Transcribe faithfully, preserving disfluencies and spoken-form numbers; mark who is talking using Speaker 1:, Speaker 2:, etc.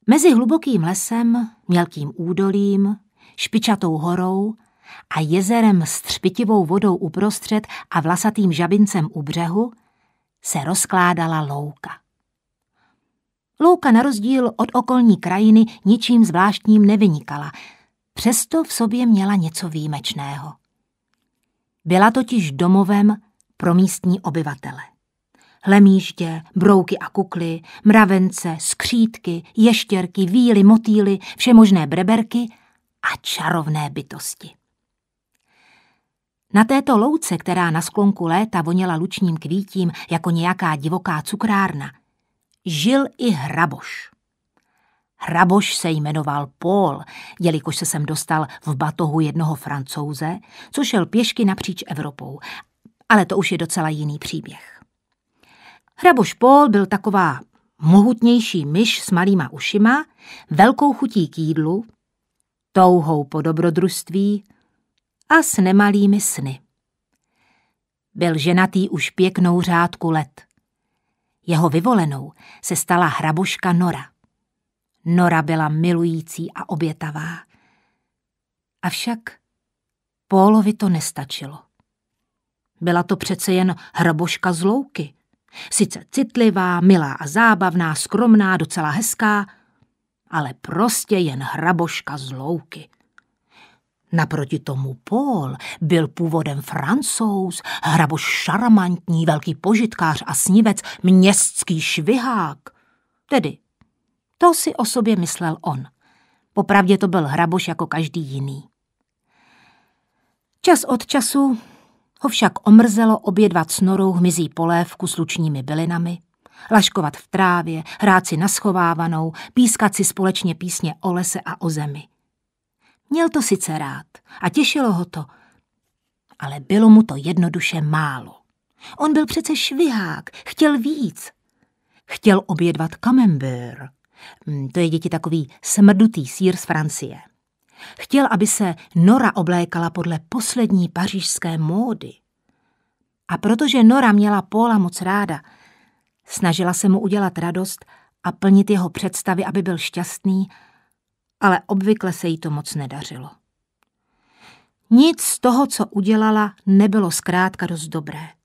Speaker 1: Mezi hlubokým lesem, mělkým údolím, špičatou horou a jezerem s třpitivou vodou uprostřed a vlasatým žabincem u břehu se rozkládala louka. Louka na rozdíl od okolní krajiny ničím zvláštním nevynikala, přesto v sobě měla něco výjimečného. Byla totiž domovem pro místní obyvatele. Hlemýždě, brouky a kukly, mravence, skřítky, ještěrky, víly, motýly, všemožné breberky a čarovné bytosti. Na této louce, která na sklonku léta voněla lučním kvítím jako nějaká divoká cukrárna, žil i hraboš. Hraboš se jmenoval Paul, jelikož se sem dostal v batohu jednoho Francouze, co šel pěšky napříč Evropou, ale to už je docela jiný příběh. Hraboš Paul byl taková mohutnější myš s malýma ušima, velkou chutí k jídlu, touhou po dobrodružství a s nemalými sny. Byl ženatý už pěknou řádku let. Jeho vyvolenou se stala hraboška Nora. Nora byla milující a obětavá. Avšak Paulovi to nestačilo. Byla to přece jen hraboška z louky. Sice citlivá, milá a zábavná, skromná, docela hezká, ale prostě jen hraboška z louky. Naproti tomu Paul byl původem Francouz, hraboš šarmantní, velký požitkář a snivec, městský švihák. Tedy to si o sobě myslel on. Popravdě to byl hraboš jako každý jiný. Čas od času ho však omrzelo obědvat s Norou hmyzí polévku s lučními bylinami, laškovat v trávě, hrát si na schovávanou, pískat si společně písně o lese a o zemi. Měl to sice rád a těšilo ho to, ale bylo mu to jednoduše málo. On byl přece švihák, chtěl víc. Chtěl obědvat camembert, to je, děti, takový smrdutý sýr z Francie. Chtěl, aby se Nora oblékala podle poslední pařížské módy. A protože Nora měla Paula moc ráda, snažila se mu udělat radost a plnit jeho představy, aby byl šťastný, ale obvykle se jí to moc nedařilo. Nic z toho, co udělala, nebylo zkrátka dost dobré.